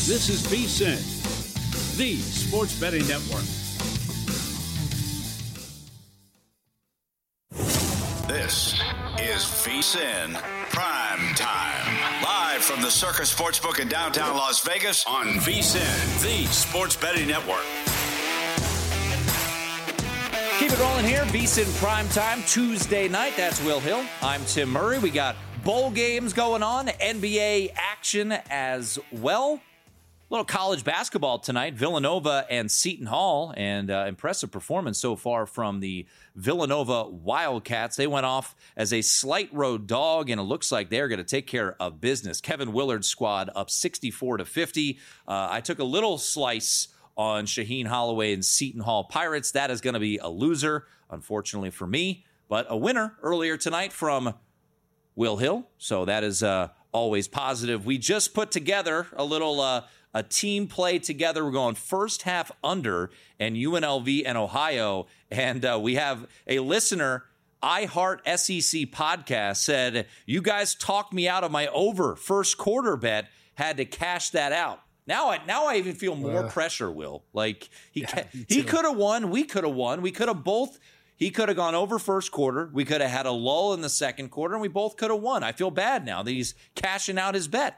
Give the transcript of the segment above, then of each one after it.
This is VSiN, the Sports Betting Network. This is VSiN Prime Time. Live from the Circus Sportsbook in downtown Las Vegas on VSiN, the Sports Betting Network. Keep it rolling here. VSiN Prime Time, Tuesday night. That's Will Hill. I'm Tim Murray. We got bowl games going on, NBA action as well. A little college basketball tonight, Villanova and Seton Hall, and impressive performance so far from the Villanova Wildcats. They went off as a slight road dog, and it looks like they're going to take care of business. Kevin Willard's squad up 64-50. I took a little slice on Shaheen Holloway and Seton Hall Pirates. That is going to be a loser, unfortunately for me, but a winner earlier tonight from Will Hill, so that is always positive. We just put together a little a team play together. We're going first half under and UNLV and Ohio, and we have a listener, iHeart SEC podcast, said, you guys talked me out of my over first quarter bet, had to cash that out. Now I even feel more pressure, Will. Like, he could have won, we could have won, we could have both. He could have gone over first quarter. We could have had a lull in the second quarter, and we both could have won. I feel bad now that he's cashing out his bet.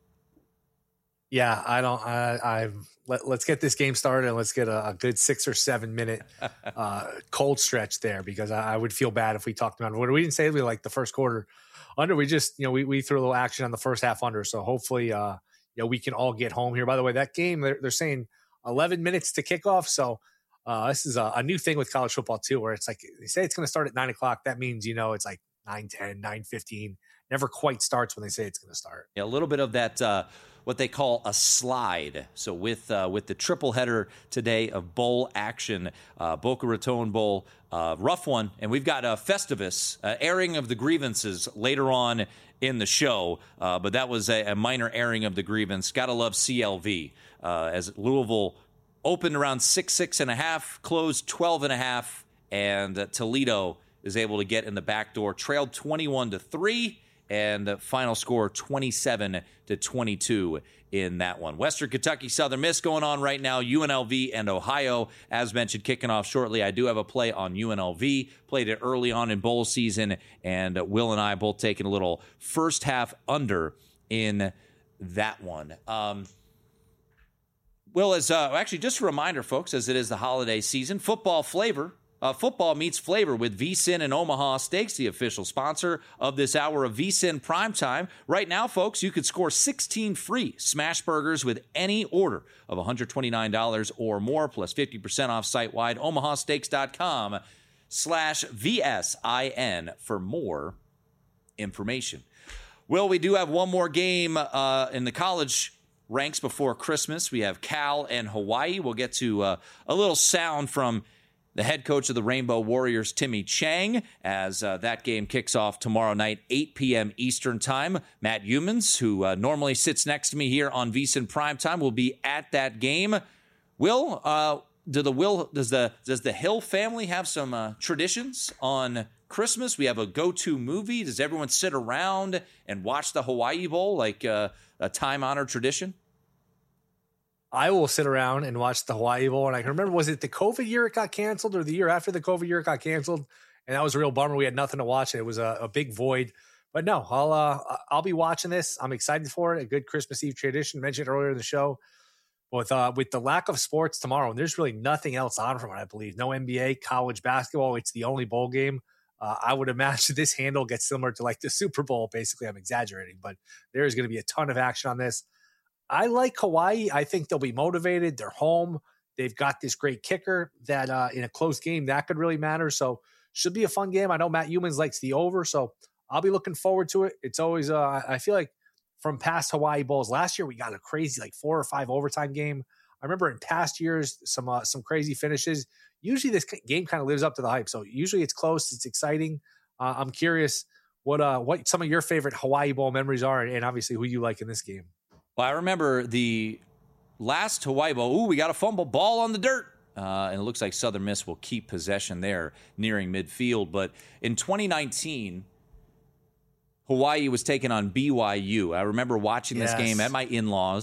Yeah, let's get this game started and let's get a good 6 or 7 minute cold stretch there, because I would feel bad if we talked about it. We didn't say we like the first quarter under. We just, we threw a little action on the first half under. So hopefully, we can all get home here. By the way, that game, they're saying 11 minutes to kickoff. So this is a new thing with college football too, where it's like they say it's going to start at 9 o'clock. That means, it's like 9:10, 9:15. Never quite starts when they say it's going to start. Yeah, a little bit of that, what they call a slide. So with the triple header today of bowl action, Boca Raton Bowl, rough one. And we've got Festivus, airing of the grievances later on in the show. But that was a minor airing of the grievance. Gotta love CLV, as Louisville opened around 6.5, closed 12.5, and Toledo is able to get in the back door, trailed 21-3, and the final score 27-22 in that one. Western Kentucky Southern Miss going on right now. UNLV and Ohio, as mentioned, kicking off shortly. I do have a play on UNLV. Played it early on in bowl season, and Will and I both taking a little first half under in that one. Will, as actually just a reminder, folks, as it is the holiday season, football meets flavor with VSiN and Omaha Steaks, the official sponsor of this hour of VSiN Primetime. Right now, folks, you could score 16 free smash burgers with any order of $129 or more, plus 50% off site-wide. omahasteaks.com/VSIN for more information. Will, we do have one more game in the college ranks before Christmas. We have Cal and Hawaii. We'll get to a little sound from the head coach of the Rainbow Warriors, Timmy Chang, as that game kicks off tomorrow night, 8 p.m. Eastern Time. Matt Humans, who normally sits next to me here on VSiN Primetime, will be at that game. Will, does the Hill family have some traditions on Christmas? We have a go-to movie. Does everyone sit around and watch the Hawaii Bowl like a time-honored tradition? I will sit around and watch the Hawaii Bowl. And I can remember, was it the COVID year it got canceled, or the year after the COVID year it got canceled? And that was a real bummer. We had nothing to watch. It was a big void. But no, I'll be watching this. I'm excited for it. A good Christmas Eve tradition. Mentioned earlier in the show. With the lack of sports tomorrow, and there's really nothing else on from it, I believe. No NBA, college basketball. It's the only bowl game. I would imagine this handle gets similar to like the Super Bowl. Basically, I'm exaggerating, but there is going to be a ton of action on this. I like Hawaii. I think they'll be motivated. They're home. They've got this great kicker that in a close game, that could really matter. So should be a fun game. I know Matt Humans likes the over, so I'll be looking forward to it. It's always, I feel like from past Hawaii Bowls, last year we got a crazy like 4 or 5 overtime game. I remember in past years, some crazy finishes. Usually this game kind of lives up to the hype. So usually it's close. It's exciting. I'm curious what some of your favorite Hawaii Bowl memories are, and obviously who you like in this game. Well, I remember the last Hawaii Bowl. Ooh, we got a fumble ball on the dirt. And it looks like Southern Miss will keep possession there nearing midfield. But in 2019, Hawaii was taking on BYU. I remember watching this game at my in-laws,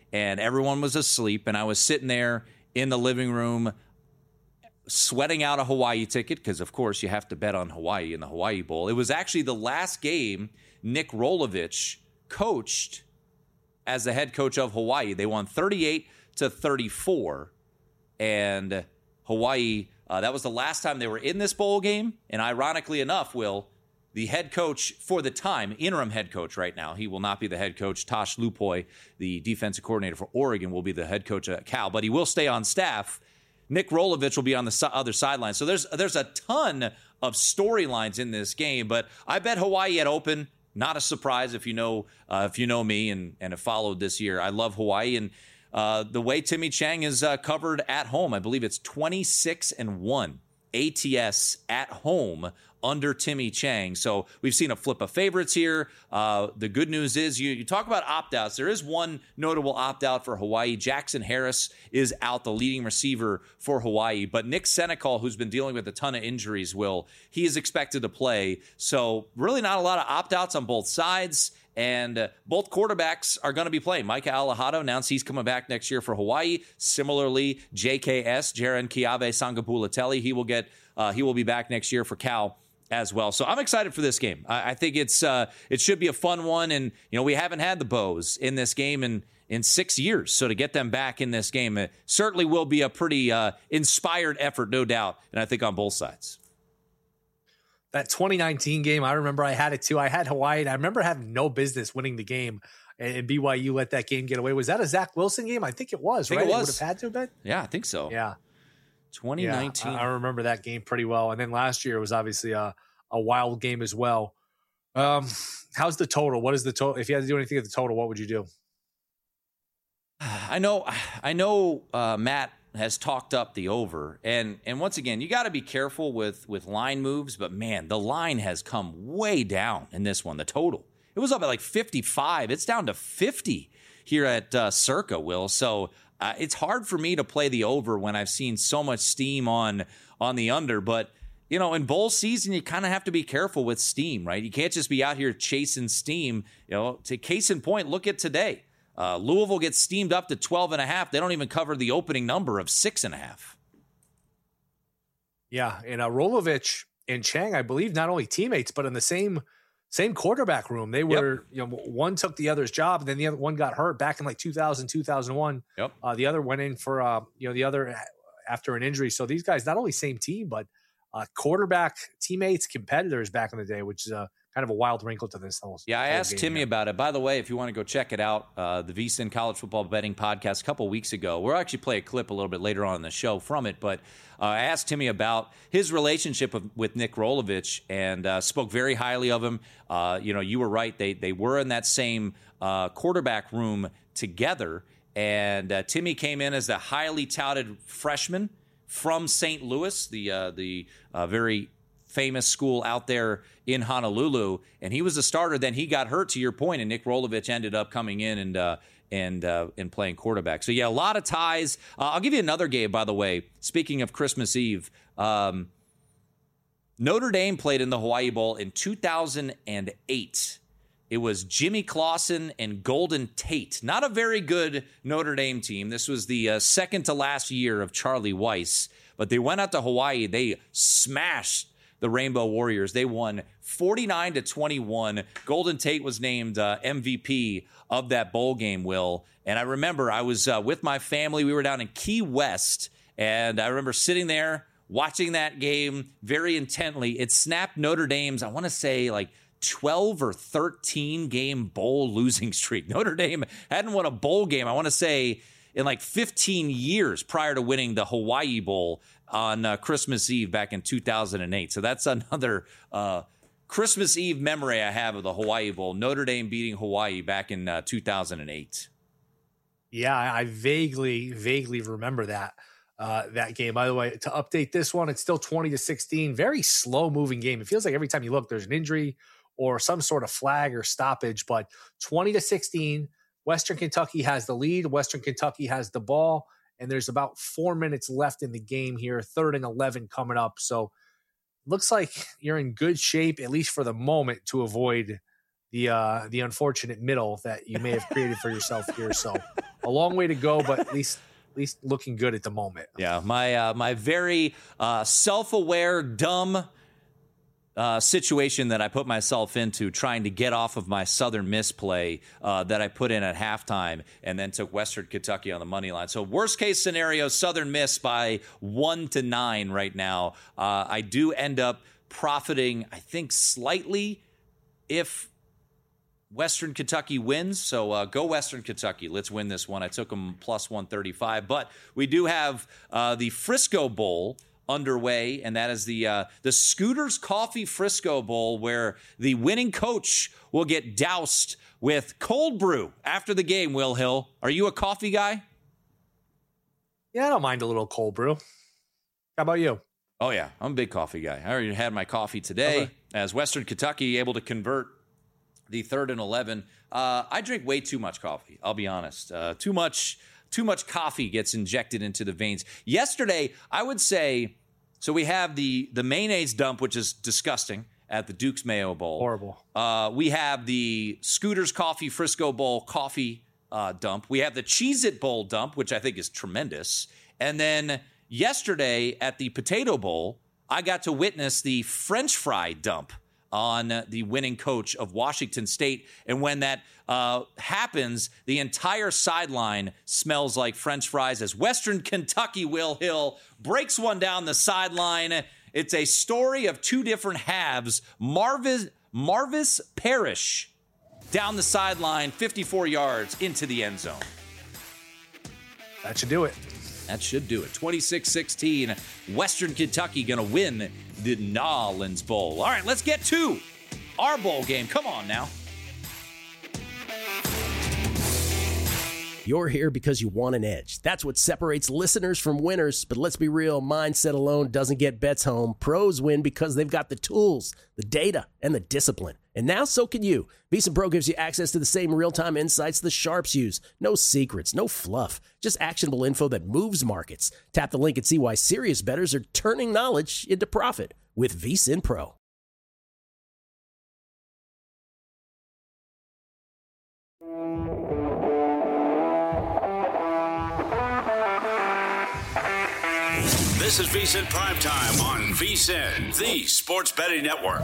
and everyone was asleep, and I was sitting there in the living room sweating out a Hawaii ticket because, of course, you have to bet on Hawaii in the Hawaii Bowl. It was actually the last game Nick Rolovich coached as the head coach of Hawaii. They won 38-34, and Hawaii, that was the last time they were in this bowl game. And ironically enough, Will, the head coach for the time, interim head coach right now, he will not be the head coach. Tosh Lupoi, the defensive coordinator for Oregon, will be the head coach at Cal, but he will stay on staff. Nick Rolovich will be on the other sideline. So there's a ton of storylines in this game, but I bet Hawaii at open. Not a surprise if you know me and have followed this year. I love Hawaii, and the way Timmy Chang is covered at home, I believe it's 26-1 ATS at home under Timmy Chang. So we've seen a flip of favorites here. The good news is you talk about opt-outs. There is one notable opt-out for Hawaii. Jackson Harris is out, the leading receiver for Hawaii. But Nick Senecal, who's been dealing with a ton of injuries, he is expected to play. So really not a lot of opt-outs on both sides. And both quarterbacks are going to be playing. Micah Alejado announced he's coming back next year for Hawaii. Similarly, JKS, Jaren Kiave Sangapulatelli, he will be back next year for Cal as well. So I'm excited for this game. I think it should be a fun one. And, we haven't had the Bows in this game in 6 years. So to get them back in this game, it certainly will be a pretty inspired effort, no doubt. And I think on both sides. That 2019 game, I remember I had it too. I had Hawaii, and I remember having no business winning the game, and BYU let that game get away. Was that a Zach Wilson game? I think it was, right? It would have had to have been? Yeah, I think so. Yeah. 2019. Yeah, I remember that game pretty well. And then last year was obviously a wild game as well. How's the total? What is the total? If you had to do anything at the total, what would you do? I know Matt has talked up the over. And once again, you got to be careful with line moves. But, man, the line has come way down in this one, the total. It was up at like 55. It's down to 50 here at Circa, Will. So it's hard for me to play the over when I've seen so much steam on the under. But, in bowl season, you kind of have to be careful with steam, right? You can't just be out here chasing steam. To case in point, look at today. Louisville gets steamed up to 12.5. They don't even cover the opening number of 6.5. Yeah, and Rolovich and Chang, I believe, not only teammates, but in the same quarterback room. They were, one took the other's job, and then the other one got hurt back in like 2000, 2001. Yep. The other went in for, the other after an injury. So these guys, not only same team, but quarterback teammates, competitors back in the day, which is kind of a wild wrinkle to this whole. Yeah, I asked Timmy about it. By the way, if you want to go check it out, the VSiN College Football Betting Podcast a couple weeks ago. We'll actually play a clip a little bit later on in the show from it. But I asked Timmy about his relationship with Nick Rolovich and spoke very highly of him. You were right. They were in that same quarterback room together. And Timmy came in as the highly touted freshman from St. Louis, the very famous school out there in Honolulu, and he was a starter. Then he got hurt, to your point, and Nick Rolovich ended up coming in and playing quarterback. So yeah, a lot of ties. I'll give you another game, by the way. Speaking of Christmas Eve, Notre Dame played in the Hawaii Bowl in 2008. It was Jimmy Clausen and Golden Tate. Not a very good Notre Dame team. This was the second to last year of Charlie Weiss, but they went out to Hawaii. They smashed the Rainbow Warriors. They won 49-21. Golden Tate was named MVP of that bowl game, Will. And I remember I was with my family. We were down in Key West, and I remember sitting there watching that game very intently. It snapped Notre Dame's, I want to say, like 12 or 13 game bowl losing streak. Notre Dame hadn't won a bowl game, I want to say, in like 15 years prior to winning the Hawaii Bowl on Christmas Eve back in 2008. So that's another Christmas Eve memory I have of the Hawaii Bowl. Notre Dame beating Hawaii back in 2008. Yeah, I vaguely remember that game. By the way, to update this one, it's still 20-16. Very slow moving game. It feels like every time you look, there's an injury or some sort of flag or stoppage. But 20-16, Western Kentucky has the lead. Western Kentucky has the ball, and there's about 4 minutes left in the game here. 3rd and 11 coming up. So looks like you're in good shape, at least for the moment, to avoid the unfortunate middle that you may have created for yourself here. So a long way to go, but at least looking good at the moment. Yeah, my very self-aware, dumb situation that I put myself into trying to get off of my Southern Miss play that I put in at halftime and then took Western Kentucky on the money line. So worst case scenario, Southern Miss by 1-9 right now. I do end up profiting, I think, slightly if Western Kentucky wins. So go Western Kentucky. Let's win this one. I took them plus 135. But we do have the Frisco Bowl underway, and that is the Scooters Coffee Frisco Bowl, where the winning coach will get doused with cold brew after the game. Will Hill, are you a coffee guy? Yeah, I don't mind a little cold brew. How about you? Oh yeah, I'm a big coffee guy. I already had my coffee today. Okay. As Western Kentucky able to convert the 3rd and 11. I drink way too much coffee, I'll be honest. Too much coffee gets injected into the veins. Yesterday, I would say, so we have the mayonnaise dump, which is disgusting, at the Duke's Mayo Bowl. Horrible. We have the Scooters Coffee Frisco Bowl coffee dump. We have the Cheez-It Bowl dump, which I think is tremendous. And then yesterday at the Potato Bowl, I got to witness the French fry dump on the winning coach of Washington State. And when that happens, the entire sideline smells like French fries as Western Kentucky, Will Hill, breaks one down the sideline. It's a story of two different halves. Marvis Parrish down the sideline, 54 yards into the end zone. That should do it. That should do it. 26-16, Western Kentucky going to win the Nolens Bowl. All right, let's get to our bowl game. Come on now. You're here because you want an edge. That's what separates listeners from winners. But let's be real, mindset alone doesn't get bets home. Pros win because they've got the tools, the data, and the discipline. And now so can you. VSiN Pro gives you access to the same real-time insights the sharps use. No secrets, no fluff, just actionable info that moves markets. Tap the link and see why serious bettors are turning knowledge into profit with VSiN Pro. This is VSiN Primetime on VSiN, the Sports Betting Network.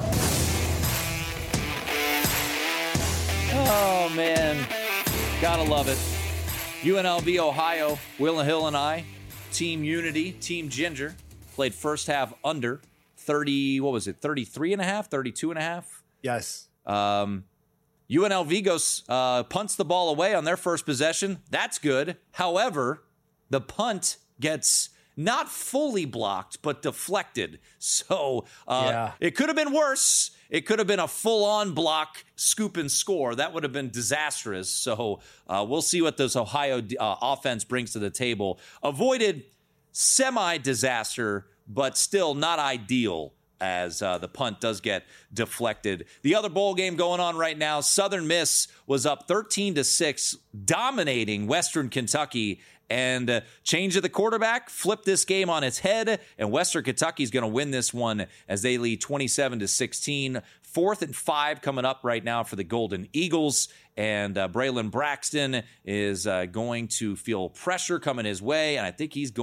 Oh, man. Gotta love it. UNLV, Ohio, Will Hill and I, Team Unity, Team Ginger, played first half under 30, what was it, 33 and a half, 32 and a half? Yes. UNLV goes, punts the ball away on their first possession. That's good. However, the punt gets not fully blocked, but deflected. So It could have been worse. It could have been a full-on block, scoop and score. That would have been disastrous. So we'll see what this Ohio offense brings to the table. Avoided semi-disaster, but still not ideal, as the punt does get deflected. The other bowl game going on right now, Southern Miss was up 13-6, dominating Western Kentucky, and change of the quarterback, flip this game on its head, and Western Kentucky's going to win this one as they lead 27-16. 4th and 5 coming up right now for the Golden Eagles, and Braylon Braxton is going to feel pressure coming his way, and I think he's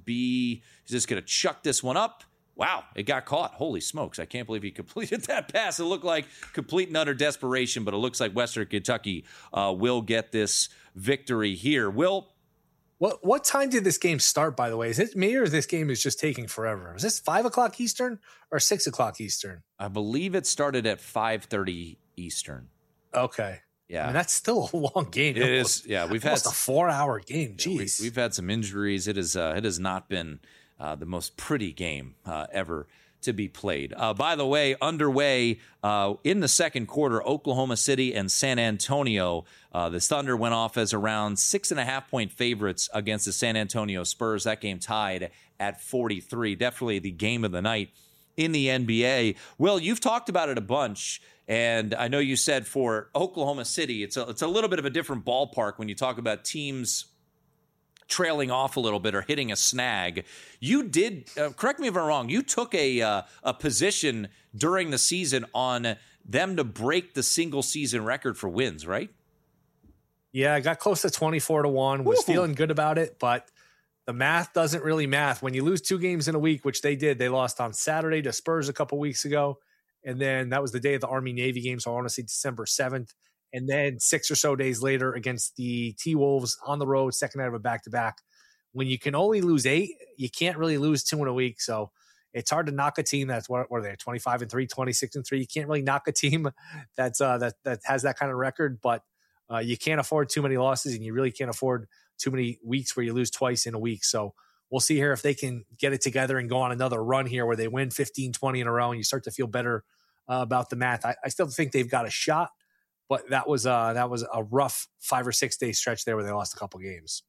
just going to chuck this one up. Wow, it got caught. Holy smokes. I can't believe he completed that pass. It looked like complete and utter desperation, but it looks like Western Kentucky will get this victory here. Will, What time did this game start, by the way? Is it me or this game is just taking forever? Is this 5 o'clock Eastern or 6 o'clock Eastern? I believe it started at 5:30 Eastern. Okay. Yeah. I mean, that's still a long game. It is. Yeah, we've had almost a 4-hour game. Jeez. We've had some injuries. It has not been the most pretty game ever to be played. By the way, underway in the second quarter, Oklahoma City and San Antonio. The Thunder went off as around 6.5-point favorites against the San Antonio Spurs. That game tied at 43. Definitely the game of the night in the NBA. Will, you've talked about it a bunch, and I know you said for Oklahoma City, it's a little bit of a different ballpark when you talk about teams trailing off a little bit or hitting a snag. You did, correct me if I'm wrong, you took a position during the season on them to break the single season record for wins, right? Yeah, I got close to 24-1. Was feeling good about it, but the math doesn't really math. When you lose 2 games in a week, which they did, they lost on Saturday to Spurs a couple weeks ago. And then that was the day of the Army-Navy game, so I want to say December 7th. And then 6 or so days later against the T-Wolves on the road, second out of a back-to-back. When you can only lose 8, you can't really lose 2 in a week. So it's hard to knock a team that's, what are they, 25-3, 26-3. You can't really knock a team that's that has that kind of record, but you can't afford too many losses, and you really can't afford too many weeks where you lose twice in a week. So we'll see here if they can get it together and go on another run here where they win 15, 20 in a row and you start to feel better about the math. I still think they've got a shot, but that was a rough 5 or 6 day stretch there where they lost a couple games.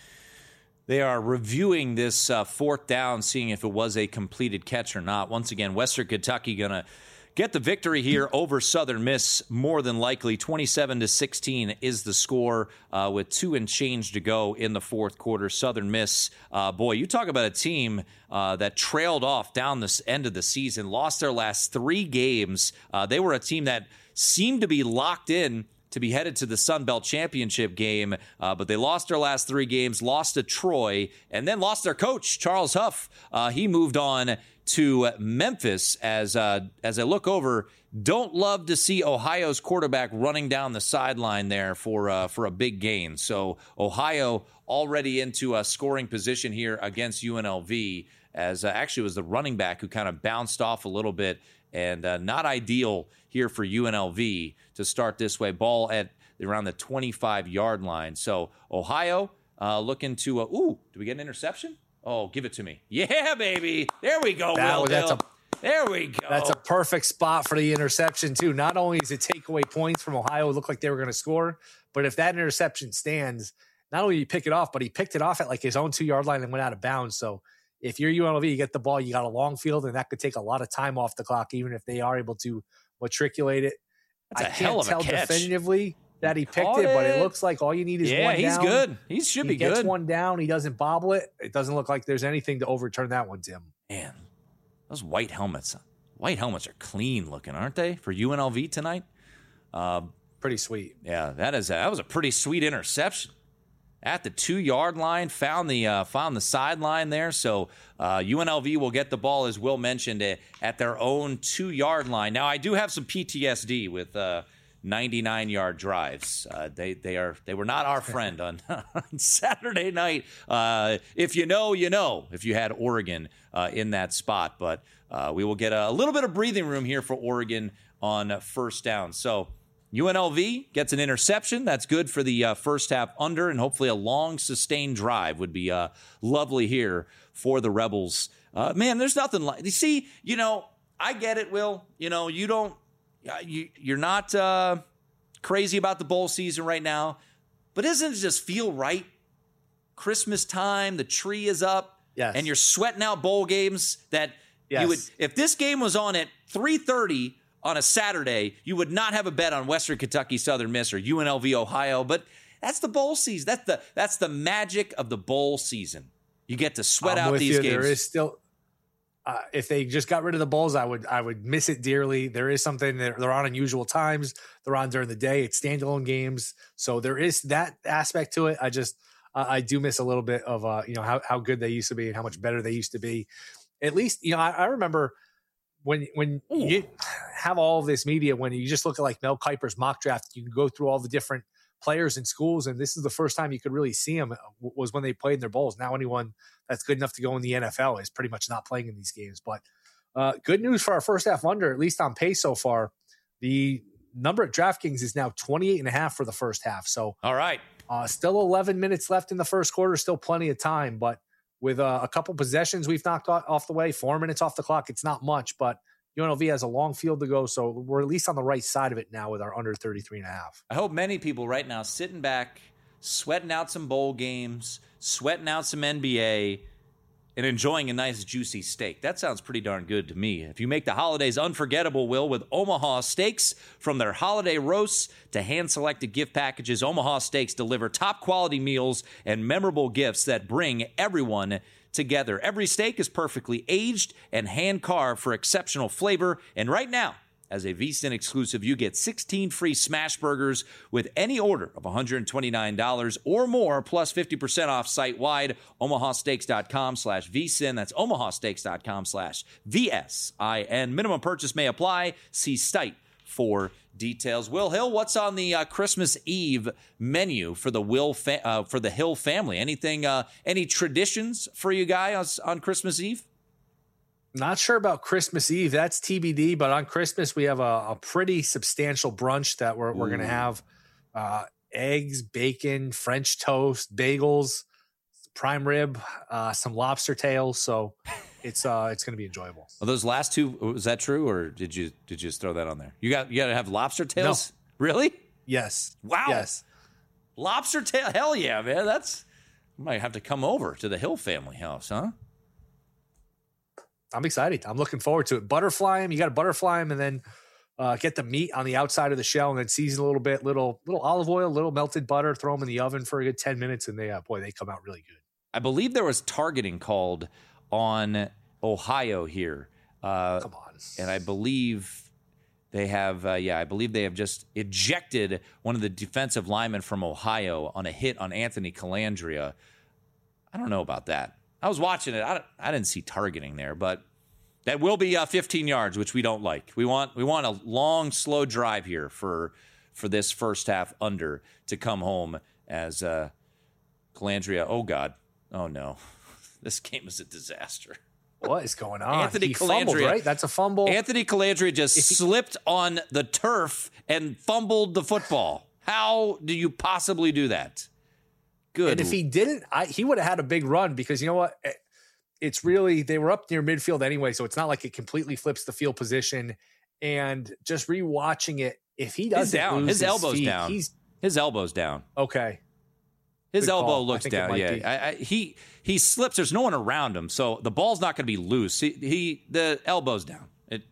They are reviewing this 4th down, seeing if it was a completed catch or not. Once again, Western Kentucky going to get the victory here over Southern Miss, more than likely. 27-16 is the score with 2 and change to go in the 4th quarter. Southern Miss, boy, you talk about a team that trailed off down this end of the season, lost their last 3 games. They were a team that seemed to be locked in to be headed to the Sun Belt Championship game, but they lost their last 3 games, lost to Troy, and then lost their coach, Charles Huff. He moved on to Memphis. As I look over, don't love to see Ohio's quarterback running down the sideline there for a big gain. So Ohio already into a scoring position here against UNLV, as actually it was the running back who kind of bounced off a little bit, and not ideal here for UNLV to start this way. Ball at around the 25-yard line. So Ohio looking to, do we get an interception? Oh, give it to me. Yeah, baby. There we go, there we go. That's a perfect spot for the interception, too. Not only does it take away points from Ohio, it looked like they were going to score, but if that interception stands, not only do you pick it off, but he picked it off at like his own 2-yard line and went out of bounds. So if you're UNLV, you get the ball, you got a long field, and that could take a lot of time off the clock, even if they are able to matriculate it. That's a hell of a catch. I can't tell definitively that he picked it, but it looks like all you need is one down. Yeah, he's good. He should be good. He gets one down. He doesn't bobble it. It doesn't look like there's anything to overturn that one, Tim. Man, those white helmets are clean looking, aren't they, for UNLV tonight? Pretty sweet. Yeah, that was a pretty sweet interception. At the 2-yard line, found the sideline there. So UNLV will get the ball, as Will mentioned, at their own 2-yard line. Now, I do have some PTSD with 99-yard drives. They were not our friend on Saturday night. If you know, you know, if you had Oregon in that spot. But we will get a little bit of breathing room here for Oregon on first down. So UNLV gets an interception. That's good for the first half under, and hopefully a long, sustained drive would be lovely here for the Rebels. Man, there's nothing like – you see, I get it, Will. You're not crazy about the bowl season right now, but doesn't it just feel right? Christmas time, the tree is up, yes, and you're sweating out bowl games that you would – if this game was on at 3:30 – on a Saturday, you would not have a bet on Western Kentucky, Southern Miss, or UNLV, Ohio. But that's the bowl season. That's the magic of the bowl season. You get to sweat out these games. There is still, if they just got rid of the bowls, I would miss it dearly. There is something that they're on unusual times. They're on during the day. It's standalone games, so there is that aspect to it. I do miss a little bit of how good they used to be and how much better they used to be. At least I remember. When you have all of this media, when you just look at like Mel Kiper's mock draft, you can go through all the different players in schools, and this is the first time you could really see them was when they played in their bowls. Now anyone that's good enough to go in the NFL is pretty much not playing in these games. But good news for our first half under, at least on pace so far. The number at DraftKings is now 28.5 for the first half. So all right, still 11 minutes left in the first quarter, still plenty of time, but with a couple possessions we've knocked off the way, 4 minutes off the clock. It's not much, but UNLV has a long field to go, so we're at least on the right side of it now with our under 33.5. I hope many people right now sitting back, sweating out some bowl games, sweating out some NBA, and enjoying a nice juicy steak. That sounds pretty darn good to me. If you make the holidays unforgettable, Will, with Omaha Steaks, from their holiday roasts to hand-selected gift packages, Omaha Steaks deliver top-quality meals and memorable gifts that bring everyone together. Every steak is perfectly aged and hand-carved for exceptional flavor. And right now, As a VSiN exclusive, you get 16 free smash burgers with any order of $129 or more, plus 50% off site-wide. omahasteaks.com/VSiN. That's omahasteaks.com/VSIN. Minimum purchase may apply. See site for details. Will Hill, what's on the Christmas Eve menu for the for the Hill family? Anything? Any traditions for you guys on Christmas Eve? Not sure about Christmas Eve. That's TBD. But on Christmas, we have a pretty substantial brunch that we're going to have eggs, bacon, French toast, bagels, prime rib, some lobster tails. So it's going to be enjoyable. Are those last two, was that true, or did you just throw that on there? You got to have lobster tails? No. Really? Yes. Wow. Yes. Lobster tail. Hell yeah, man. I might have to come over to the Hill family house, huh? I'm excited. I'm looking forward to it. Butterfly them. You got to butterfly them and then get the meat on the outside of the shell and then season a little bit, little olive oil, little melted butter, throw them in the oven for a good 10 minutes. And they come out really good. I believe there was targeting called on Ohio here. Come on. And I believe they have, I believe they have just ejected one of the defensive linemen from Ohio on a hit on Anthony Calandria. I don't know about that. I was watching it. I didn't see targeting there, but that will be 15 yards, which we don't like. We want a long, slow drive here for this first half under to come home as Calandria. Oh, God. Oh, no. This game is a disaster. What is going on? Anthony Calandria, fumbled, right? That's a fumble. Anthony Calandria just slipped on the turf and fumbled the football. How do you possibly do that? Good. And if he didn't, he would have had a big run because you know what? It's really, they were up near midfield anyway, so it's not like it completely flips the field position. And just rewatching it, if he doesn't lose his elbow's feet, down. His elbow's down. Okay. His Good elbow call. looks down. Yeah, he slips. There's no one around him, so the ball's not going to be loose. The elbow's down.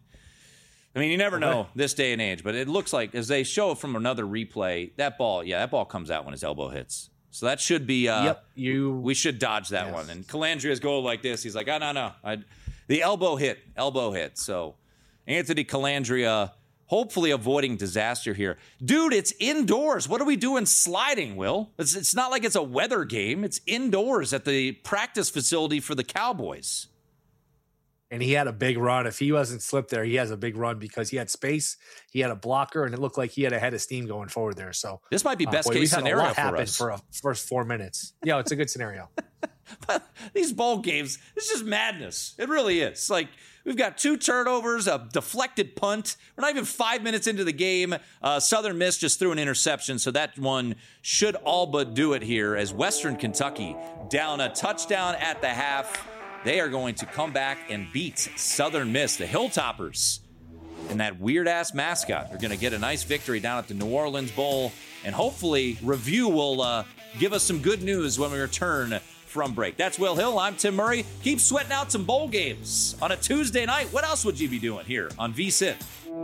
You never know this day and age, but it looks like as they show from another replay, that ball comes out when his elbow hits. So that should be. We should dodge that one. And Calandria's goal like this. He's like, no. The elbow hit. So Anthony Calandria. Hopefully avoiding disaster here. Dude, it's indoors. What are we doing sliding, Will? It's not like it's a weather game. It's indoors at the practice facility for the Cowboys. And he had a big run. If he wasn't slipped there, he has a big run because he had space, he had a blocker, and it looked like he had a head of steam going forward there. So this might be best case scenario for us. For a first 4 minutes. Yeah, it's a good scenario. But these bowl games, it's just madness. It really is. Like, we've got 2 turnovers, a deflected punt. We're not even 5 minutes into the game. Southern Miss just threw an interception, so that one should all but do it here as Western Kentucky down a touchdown at the half. They are going to come back and beat Southern Miss. The Hilltoppers and that weird-ass mascot are going to get a nice victory down at the New Orleans Bowl. And hopefully, Review will give us some good news when we return from break. That's Will Hill. I'm Tim Murray. Keep sweating out some bowl games on a Tuesday night. What else would you be doing here on VSiN?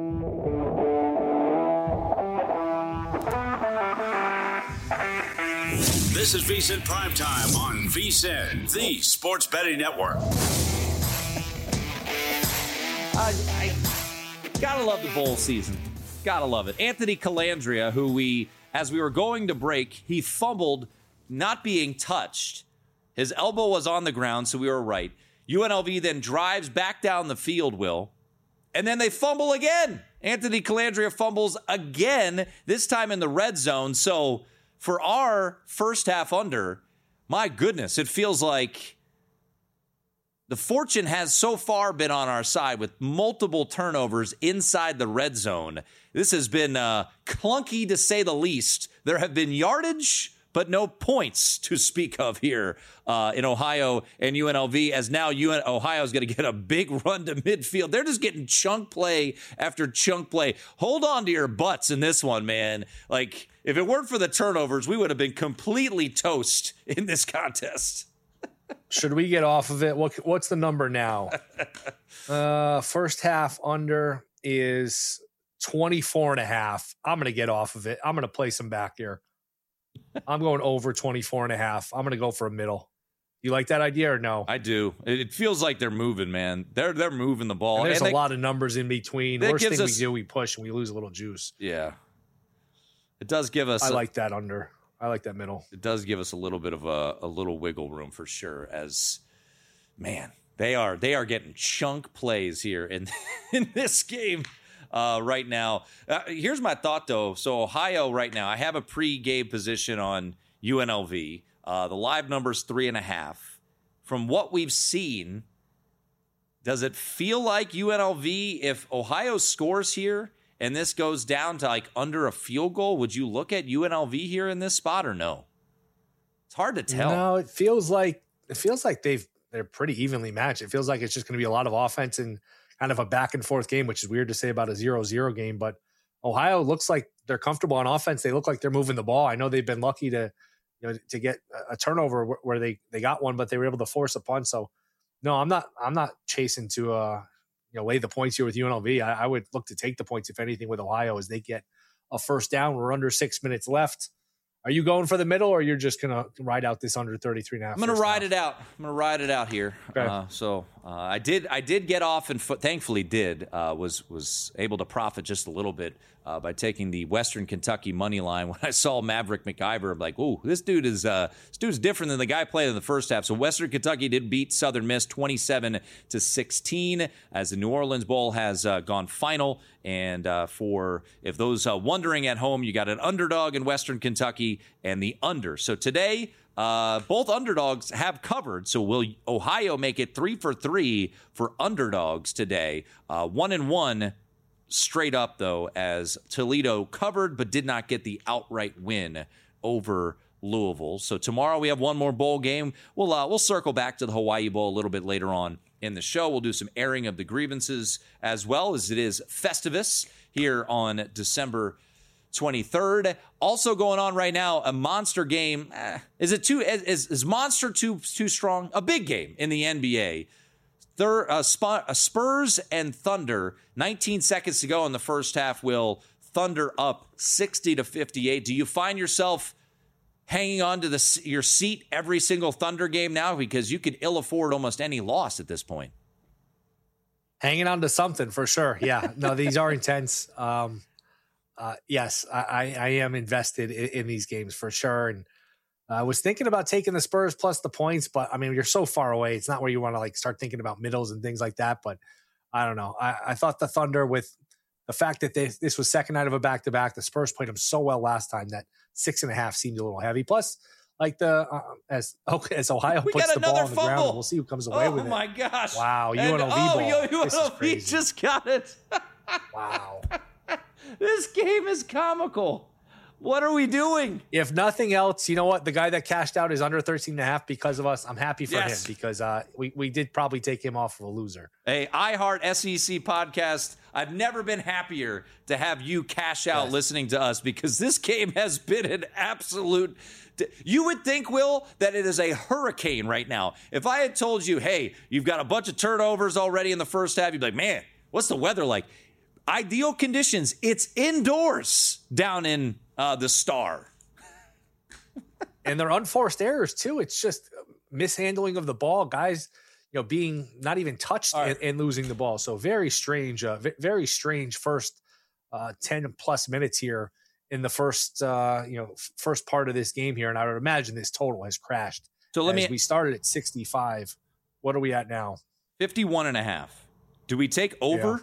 This is VSiN Primetime on VSiN, the Sports Betting Network. I gotta love the bowl season. Gotta love it. Anthony Calandria, who as we were going to break, he fumbled not being touched. His elbow was on the ground, so we were right. UNLV then drives back down the field, Will, and then they fumble again. Anthony Calandria fumbles again, this time in the red zone. So for our first half under, my goodness, it feels like the fortune has so far been on our side with multiple turnovers inside the red zone. This has been clunky to say the least. There have been yardage, but no points to speak of here in Ohio and UNLV, as now Ohio is going to get a big run to midfield. They're just getting chunk play after chunk play. Hold on to your butts in this one, man. Like, if it weren't for the turnovers, we would have been completely toast in this contest. Should we get off of it? What's the number now? First half under is 24.5. I'm going to get off of it. I'm going to play some back here. I'm going over 24.5. I'm going to go for a middle. You like that idea or no? I do. It feels like they're moving, man. They're moving the ball. And there's a lot of numbers in between. Worst thing we do, we push and we lose a little juice. Yeah. It does give us. I like that under. I like that middle. It does give us a little bit of a little wiggle room for sure. As man, they are getting chunk plays here in this game right now. Here's my thought though. So Ohio right now, I have a pre-game position on UNLV. The live number's 3.5. From what we've seen, does it feel like UNLV, if Ohio scores here and this goes down to like under a field goal, would you look at UNLV here in this spot or no? It's hard to tell. No, it feels like they're pretty evenly matched. It feels like it's just going to be a lot of offense and kind of a back and forth game, which is weird to say about a 0-0 game. But Ohio looks like they're comfortable on offense. They look like they're moving the ball. I know they've been lucky to get a turnover where they got one, but they were able to force a punt. So no, I'm not chasing to lay the points here with UNLV. I would look to take the points, if anything, with Ohio as they get a first down. We're under 6 minutes left. Are you going for the middle, or you're just going to ride out this under 33.5? I'm going to ride it out. I'm going to ride it out here. Okay. I did get off and thankfully was able to profit just a little bit by taking the Western Kentucky money line. When I saw Maverick McIver, I'm like, "Ooh, this dude's different than the guy played in the first half." So Western Kentucky did beat Southern Miss 27-16, as the New Orleans Bowl has gone final. And for if those wondering at home, you got an underdog in Western Kentucky and the under. So today, both underdogs have covered. So will Ohio make it 3 for 3 for underdogs today? 1-1 straight up, though, as Toledo covered but did not get the outright win over Louisville. So tomorrow we have one more bowl game. We'll circle back to the Hawaii Bowl a little bit later on in the show. We'll do some airing of the grievances as well, as it is Festivus here on December 23rd. Also going on right now, a monster game. Is monster too strong? A big game in the NBA. Spurs and Thunder. 19 seconds to go in the first half. Will Thunder up 60-58? Do you find yourself hanging on to your seat every single Thunder game now, because you could ill afford almost any loss at this point? Hanging on to something for sure. Yeah, no, these are intense. Yes, I am invested in these games for sure. And I was thinking about taking the Spurs plus the points, but I mean, you're so far away. It's not where you want to start thinking about middles and things like that. But I don't know. I thought the Thunder, with the fact that this was second night of a back-to-back, the Spurs played them so well last time that 6.5 seemed a little heavy. Plus, as Ohio puts the ball on the ground, and we'll see who comes away with it. Oh my gosh! Wow, UNLV ball. UNLV just got it. Wow, this game is comical. What are we doing? If nothing else, you know what? The guy that cashed out is under 13.5 because of us. I'm happy for him, because we did probably take him off of a loser. Hey, iHeart SEC podcast. I've never been happier to have you cash out listening to us, because this game has been an absolute. You would think, Will, that it is a hurricane right now. If I had told you, hey, you've got a bunch of turnovers already in the first half, you'd be like, man, what's the weather like? Ideal conditions. It's indoors down in the Star. And they're unforced errors too. It's just mishandling of the ball, guys, being not even touched and losing the ball. So very strange first 10 plus minutes here in the first part of this game here. And I would imagine this total has crashed. So we started at 65. What are we at now? 51.5. Do we take over? Yeah.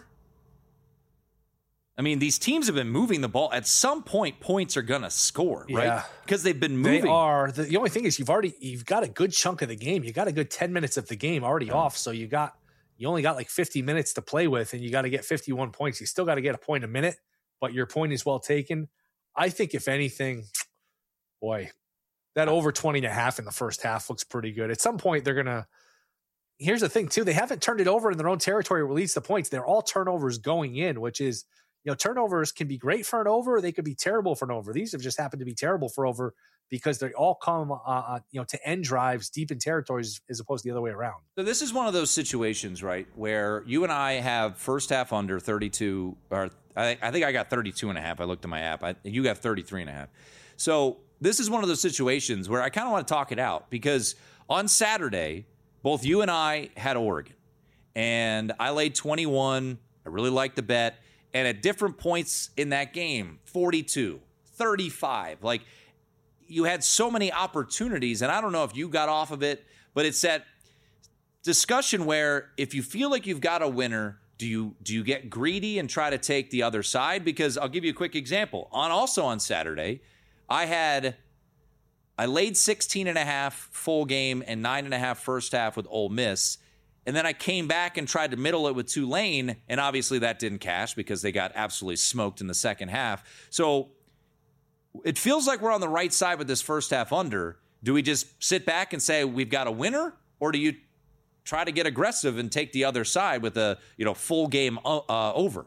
I mean, these teams have been moving the ball. At some point, points are going to score, right? Because they've been moving. They are. The only thing is you've got a good chunk of the game. You got a good 10 minutes of the game already off. So you only got like 50 minutes to play with, and you got to get 51 points. You still got to get a point a minute, but your point is well taken. I think if anything, boy, that over 20.5 in the first half looks pretty good. At some point, they're going to. Here's the thing too. They haven't turned it over in their own territory, released the points. They're all turnovers going in, which is, turnovers can be great for an over, or they could be terrible for an over. These have just happened to be terrible for over because they all come, to end drives deep in territories as opposed to the other way around. So this is one of those situations, right, where you and I have first half under 32, or I think I got 32.5. I looked at my app. You got 33.5. So this is one of those situations where I kind of want to talk it out because on Saturday, both you and I had Oregon, and I laid 21. I really liked the bet. And at different points in that game, 42, 35, like you had so many opportunities. And I don't know if you got off of it, but it's that discussion where if you feel like you've got a winner, do you get greedy and try to take the other side? Because I'll give you a quick example. Also on Saturday, I laid 16.5 full game and 9.5 first half with Ole Miss. And then I came back and tried to middle it with Tulane, and obviously that didn't cash because they got absolutely smoked in the second half. So it feels like we're on the right side with this first half under. Do we just sit back and say we've got a winner, or do you try to get aggressive and take the other side with a full game over?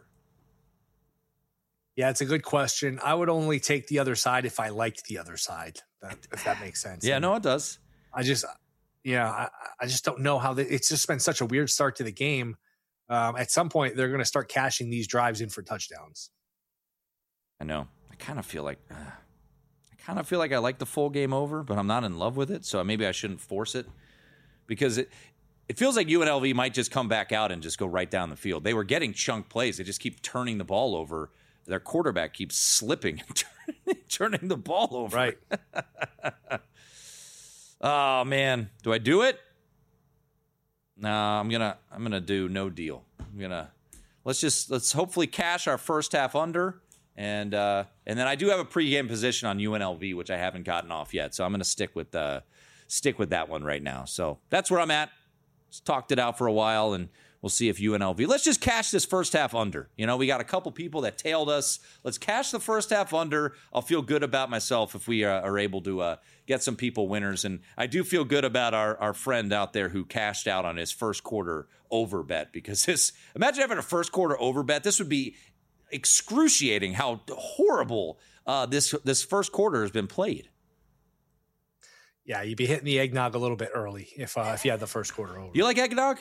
Yeah, it's a good question. I would only take the other side if I liked the other side, if that makes sense. Yeah, no, it does. I just don't know how it's just been such a weird start to the game. At some point, they're going to start cashing these drives in for touchdowns. I know. I kind of feel like I like the full game over, but I'm not in love with it. So maybe I shouldn't force it because it feels like UNLV might just come back out and just go right down the field. They were getting chunk plays. They just keep turning the ball over. Their quarterback keeps slipping and turning the ball over. Right. Oh man, do I do it? No, I'm gonna do no deal. Let's hopefully cash our first half under, and then I do have a pregame position on UNLV, which I haven't gotten off yet, so I'm gonna stick with that one right now. So that's where I'm at. Just talked it out for a while, and we'll see if UNLV. Let's just cash this first half under. We got a couple people that tailed us. Let's cash the first half under. I'll feel good about myself if we are able to get some people winners. And I do feel good about our friend out there who cashed out on his first quarter over bet, because imagine having a first quarter over bet. This would be excruciating how horrible this first quarter has been played. Yeah, you'd be hitting the eggnog a little bit early if you had the first quarter over. You like eggnog?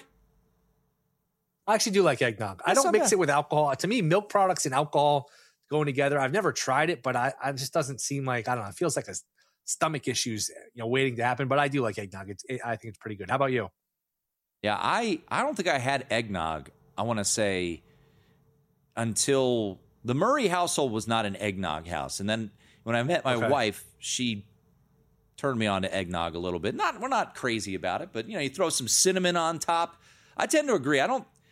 I actually do like eggnog. I don't mix it with alcohol. To me, milk products and alcohol going together. I've never tried it, but I just doesn't seem like, I don't know, it feels like a stomach issues, waiting to happen. But I do like eggnog. I think it's pretty good. How about you? Yeah, I don't think I had eggnog, I want to say, until the Murray household was not an eggnog house. And then when I met my wife, she turned me on to eggnog a little bit. We're not crazy about it, but you throw some cinnamon on top. I tend to agree.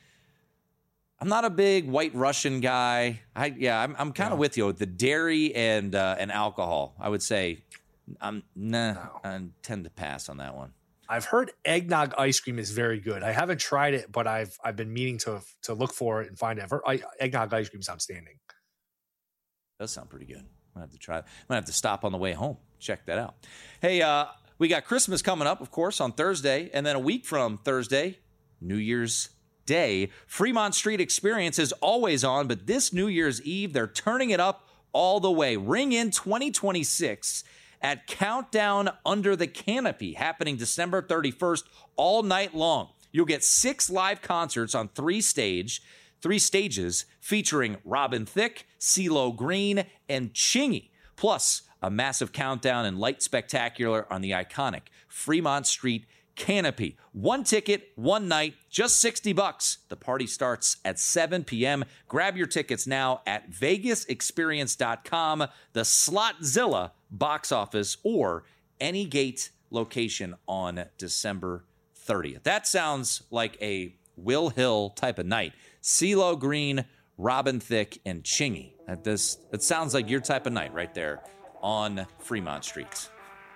I'm not a big White Russian guy. I'm kind of with you. The dairy and alcohol, I would say, I tend to pass on that one. I've heard eggnog ice cream is very good. I haven't tried it, but I've been meaning to look for it and find it. I've heard eggnog ice cream is outstanding. Does sound pretty good. I'm gonna have to try it. I'm gonna have to stop on the way home. Check that out. Hey, we got Christmas coming up, of course, on Thursday, and then a week from Thursday, New Year's Day. Fremont Street Experience is always on, but this New Year's Eve, they're turning it up all the way. Ring in 2026 at Countdown Under the Canopy, happening December 31st, all night long. You'll get 6 live concerts on 3 stages, featuring Robin Thicke, CeeLo Green, and Chingy, plus a massive countdown and light spectacular on the iconic Fremont Street Canopy. 1 ticket, 1 night, just $60. The party starts at 7 p.m. Grab your tickets now at vegasexperience.com, the Slotzilla box office, or any gate location on December 30th. That sounds like a Will Hill type of night. CeeLo Green, Robin Thicke, and Chingy. It sounds like your type of night right there on Fremont Street.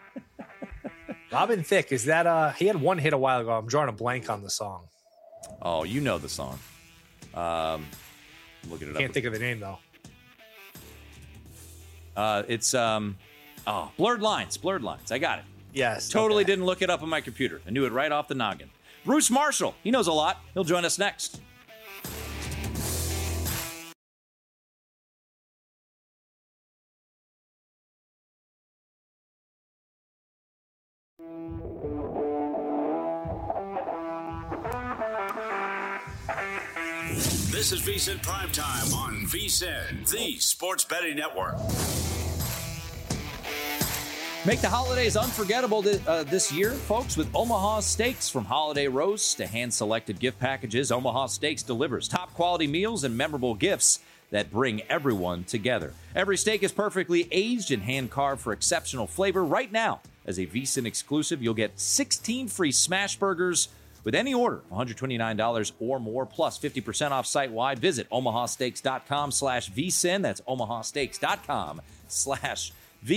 Robin Thicke, is that he had one hit a while ago. I'm drawing a blank on the song. Oh, you know the song. Looking it up. Can't think of the name though. It's Blurred Lines. Blurred Lines. I got it. Yes. Totally didn't look it up on my computer. I knew it right off the noggin. Bruce Marshall. He knows a lot. He'll join us next. This is VSiN Primetime on VSiN, the Sports Betting Network. Make the holidays unforgettable this year, folks, with Omaha Steaks. From holiday roasts to hand-selected gift packages, Omaha Steaks delivers top-quality meals and memorable gifts that bring everyone together. Every steak is perfectly aged and hand-carved for exceptional flavor. Right now, as a VSiN exclusive, you'll get 16 free smash burgers with any order, $129 or more, plus 50% off site-wide. Visit omahasteaks.com/VSiN. That's omahasteaks.com/VSiN.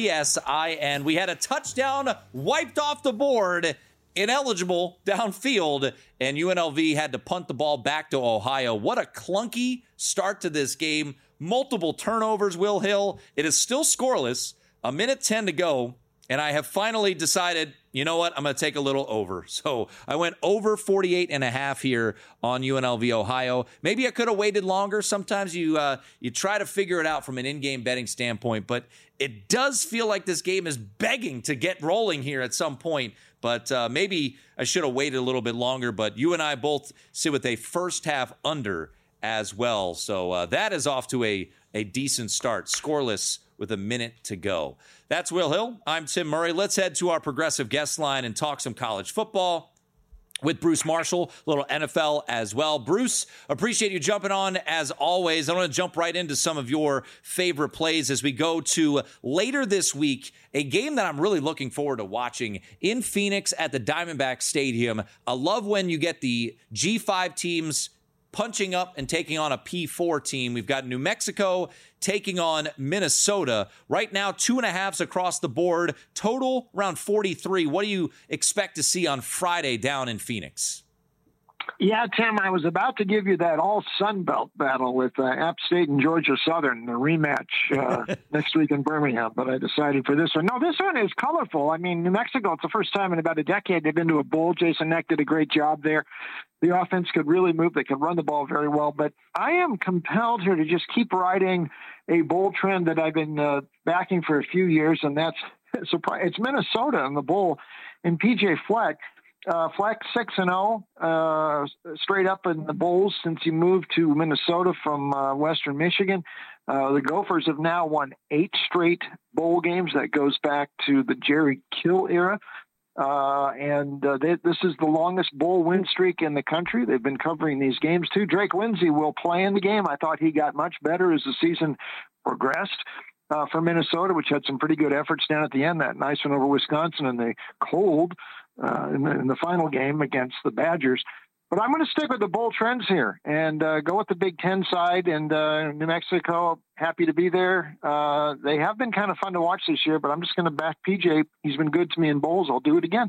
We had a touchdown wiped off the board, ineligible downfield, and UNLV had to punt the ball back to Ohio. What a clunky start to this game. Multiple turnovers, Will Hill. It is still scoreless, 1:10 to go, and I have finally decided, you know what, I'm going to take a little over. So I went over 48.5 here on UNLV Ohio. Maybe I could have waited longer. Sometimes you try to figure it out from an in-game betting standpoint, but it does feel like this game is begging to get rolling here at some point. But maybe I should have waited a little bit longer. But you and I both sit with a first half under as well. So that is off to a decent start. Scoreless with 1 minute to go. That's Will Hill. I'm Tim Murray. Let's head to our progressive guest line and talk some college football with Bruce Marshall, a little NFL as well. Bruce, appreciate you jumping on as always. I want to jump right into some of your favorite plays as we go to later this week, a game that I'm really looking forward to watching in Phoenix at the Diamondback Stadium. I love when you get the G5 teams punching up and taking on a P4 team. We've got New Mexico taking on Minnesota. Right now, 2.5s across the board. Total around 43. What do you expect to see on Friday down in Phoenix? Yeah, Tim, I was about to give you that all Sun Belt battle with App State and Georgia Southern, the rematch next week in Birmingham, but I decided for this one. No, this one is colorful. I mean, New Mexico, it's the first time in about a decade they've been to a bowl. Jason Neck did a great job there. The offense could really move. They could run the ball very well, but I am compelled here to just keep riding a bowl trend that I've been backing for a few years, and that's it's Minnesota in the bowl. And PJ Fleck, Fleck 6-0 straight up in the bowls since he moved to Minnesota from Western Michigan. The Gophers have now won 8 straight bowl games. That goes back to the Jerry Kill era. This is the longest bowl win streak in the country. They've been covering these games too. Drake Lindsey will play in the game. I thought he got much better as the season progressed for Minnesota, which had some pretty good efforts down at the end. That nice one over Wisconsin in the cold in the final game against the Badgers. But I'm going to stick with the bowl trends here and go with the Big Ten side. And New Mexico, happy to be there. They have been kind of fun to watch this year, but I'm just going to back PJ. He's been good to me in bowls. I'll do it again.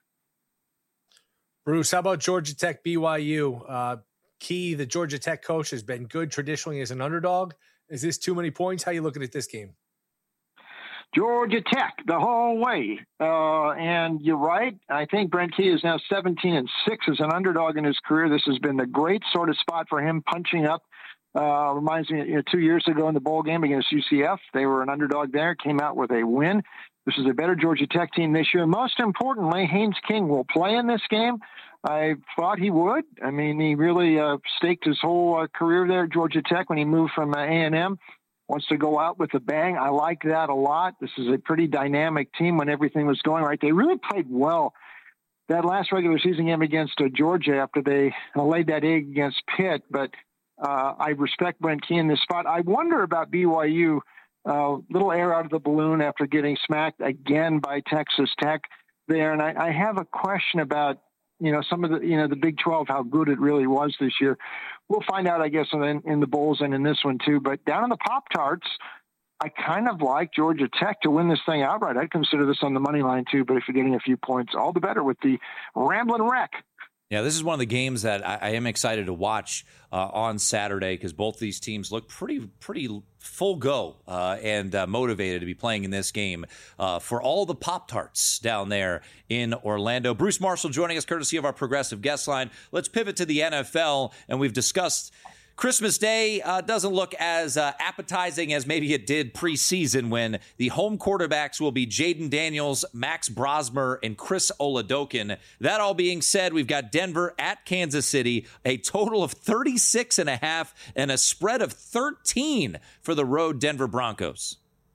Bruce, how about Georgia Tech, BYU? Key, the Georgia Tech coach, has been good traditionally as an underdog. Is this too many points? How are you looking at this game? Georgia Tech the whole way. And you're right. I think Brent Key is now 17-6 as an underdog in his career. This has been the great sort of spot for him, punching up. Reminds me, 2 years ago in the bowl game against UCF, they were an underdog there, came out with a win. This is a better Georgia Tech team this year. Most importantly, Haynes King will play in this game. I thought he would. I mean, he really staked his whole career there at Georgia Tech when he moved from A&M. Wants to go out with a bang. I like that a lot. This is a pretty dynamic team when everything was going right. They really played well that last regular season game against Georgia after they laid that egg against Pitt. But I respect Brent Key in this spot. I wonder about BYU. Little air out of the balloon after getting smacked again by Texas Tech there. And I have a question about, some of the Big 12, how good it really was this year. We'll find out, I guess, in the bowls and in this one too. But down in the Pop-Tarts, I kind of like Georgia Tech to win this thing outright. I'd consider this on the money line too, but if you're getting a few points, all the better with the Ramblin' Wreck. Yeah, this is one of the games that I am excited to watch on Saturday because both these teams look pretty full go and motivated to be playing in this game for all the Pop-Tarts down there in Orlando. Bruce Marshall joining us courtesy of our progressive guest line. Let's pivot to the NFL, and we've discussed Christmas Day doesn't look as appetizing as maybe it did preseason when the home quarterbacks will be Jaden Daniels, Max Brosmer, and Chris Oladokun. That all being said, we've got Denver at Kansas City, a total of 36.5 and a spread of 13 for the road Denver Broncos.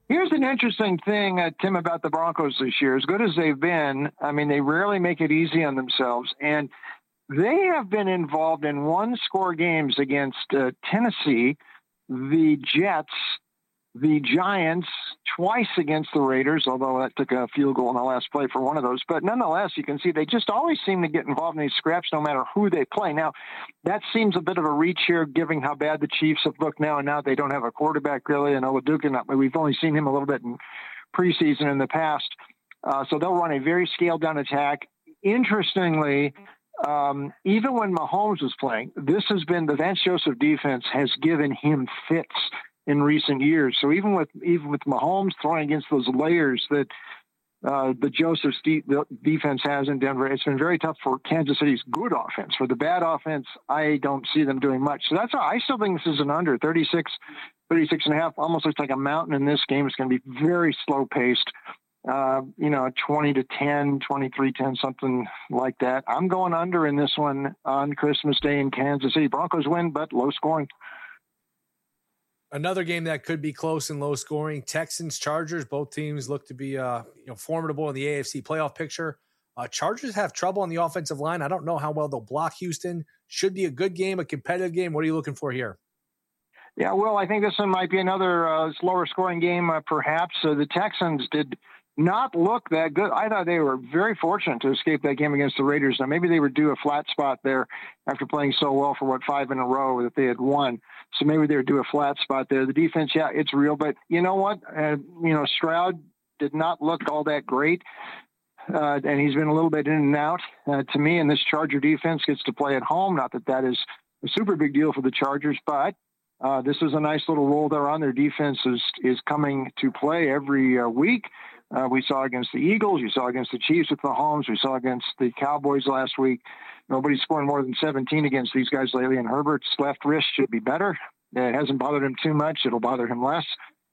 Here's an interesting thing, Tim, about the Broncos this year. As good as they've been, I mean, they rarely make it easy on themselves. And they have been involved in one-score games against Tennessee, the Jets, the Giants, twice against the Raiders, although that took a field goal in the last play for one of those. But nonetheless, you can see they just always seem to get involved in these scraps no matter who they play. Now, that seems a bit of a reach here, given how bad the Chiefs have looked now, and now they don't have a quarterback really. And Olajuwon, we've only seen him a little bit in preseason in the past. So they'll run a very scaled-down attack. Interestingly, even when Mahomes was playing, this has been the Vance Joseph defense has given him fits in recent years. So even with Mahomes throwing against those layers that the Joseph defense has in Denver, it's been very tough for Kansas City's good offense. For the bad offense, I don't see them doing much. So that's how I still think this is an under 36 and a half. Almost looks like a mountain in this game. It's going to be very slow paced. 20-10, 23-10, something like that. I'm going under in this one on Christmas Day in Kansas City. Broncos win, but low scoring. Another game that could be close and low scoring. Texans, Chargers, both teams look to be formidable in the AFC playoff picture. Chargers have trouble on the offensive line. I don't know how well they'll block Houston. Should be a good game, a competitive game. What are you looking for here? Yeah, well, I think this one might be another slower scoring game, perhaps. The Texans did not look that good. I thought they were very fortunate to escape that game against the Raiders. Now, maybe they were due a flat spot there after playing so well for 5 in a row that they had won. So maybe they were due a flat spot there. The defense, yeah, it's real. But you know what? Stroud did not look all that great. And he's been a little bit in and out to me. And this Charger defense gets to play at home. Not that is a super big deal for the Chargers, but this is a nice little roll they're on. Their defense is coming to play every week. We saw against the Eagles. You saw against the Chiefs with Mahomes. We saw against the Cowboys last week. Nobody's scoring more than 17 against these guys lately, and Herbert's left wrist should be better. It hasn't bothered him too much. It'll bother him less.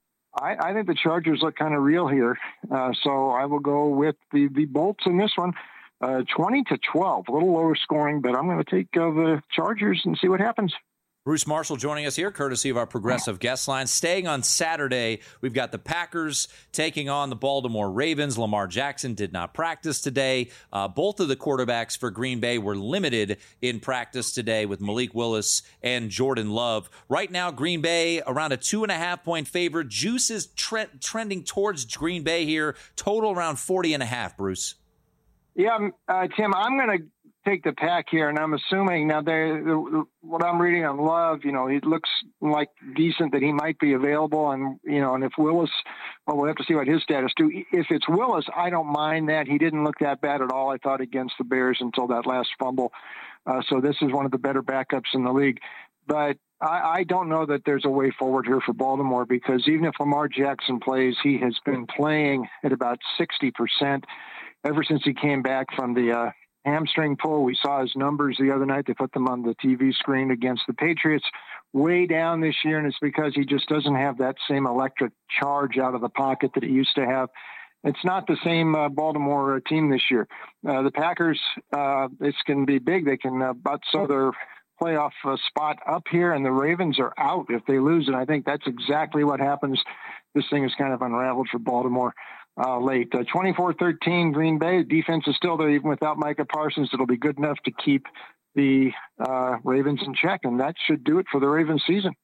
I think the Chargers look kind of real here, so I will go with the Bolts in this one, 20-12, a little lower scoring, but I'm going to take the Chargers and see what happens. Bruce Marshall joining us here, courtesy of our Progressive Guest Line. Staying on Saturday, we've got the Packers taking on the Baltimore Ravens. Lamar Jackson did not practice today. Both of the quarterbacks for Green Bay were limited in practice today with Malik Willis and Jordan Love. Right now, Green Bay around a 2.5-point favorite. Juice is trending towards Green Bay here. Total around 40.5, Bruce. Yeah, Tim, I'm going to take the Pack here, and I'm assuming now what I'm reading on Love, it looks like decent that he might be available, and and if Willis, well, we'll have to see what his status do. If it's Willis, I don't mind that. He didn't look that bad at all, I thought, against the Bears until that last fumble. So this is one of the better backups in the league. But I don't know that there's a way forward here for Baltimore, because even if Lamar Jackson plays, he has been playing at about 60% ever since he came back from the hamstring pull. We saw his numbers the other night. They put them on the TV screen against the Patriots, way down this year, and it's because he just doesn't have that same electric charge out of the pocket that he used to have. It's not the same Baltimore team this year. The Packers, it's going to be big. They can butt-sew their playoff spot up here, and the Ravens are out if they lose, and I think that's exactly what happens. This thing is kind of unraveled for Baltimore. Late. 24-13 Green Bay. Defense is still there even without Micah Parsons. It'll be good enough to keep the Ravens in check, and that should do it for the Ravens season.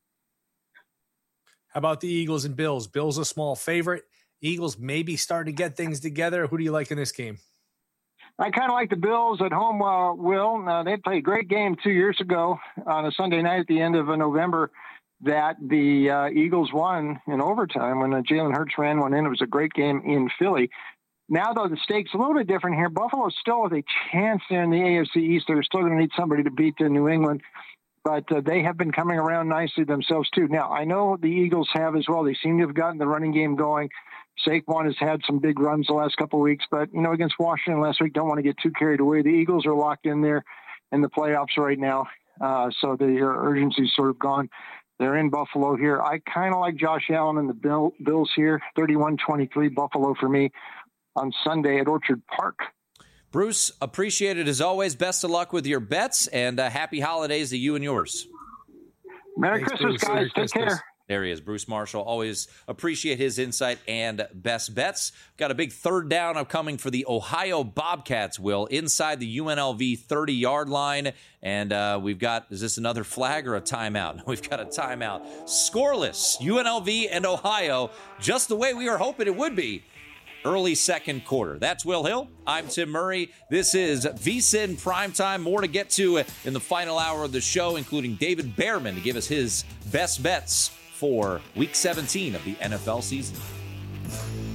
How about the Eagles and Bills? Bills a small favorite. Eagles maybe starting to get things together. Who do you like in this game? I kind of like the Bills at home, Will. They played a great game 2 years ago on a Sunday night at the end of November that the Eagles won in overtime when Jalen Hurts ran one in. It was a great game in Philly. Now, though, the stakes a little bit different here. Buffalo still with a chance in the AFC East. They're still going to need somebody to beat New England, but they have been coming around nicely themselves, too. Now, I know the Eagles have as well. They seem to have gotten the running game going. Saquon has had some big runs the last couple of weeks, but, against Washington last week, don't want to get too carried away. The Eagles are locked in there in the playoffs right now, so the urgency is sort of gone. They're in Buffalo here. I kind of like Josh Allen and the Bills here. 31-23 Buffalo for me on Sunday at Orchard Park. Bruce, appreciate it as always. Best of luck with your bets, and happy holidays to you and yours. Merry Christmas, guys. Take care. There he is, Bruce Marshall. Always appreciate his insight and best bets. Got a big third down upcoming for the Ohio Bobcats, Will, inside the UNLV 30-yard line. And we've got, is this another flag or a timeout? We've got a timeout. Scoreless, UNLV and Ohio, just the way we were hoping it would be. Early second quarter. That's Will Hill. I'm Tim Murray. This is VSiN Primetime. More to get to in the final hour of the show, including David Behrman to give us his best bets for Week 17 of the NFL season.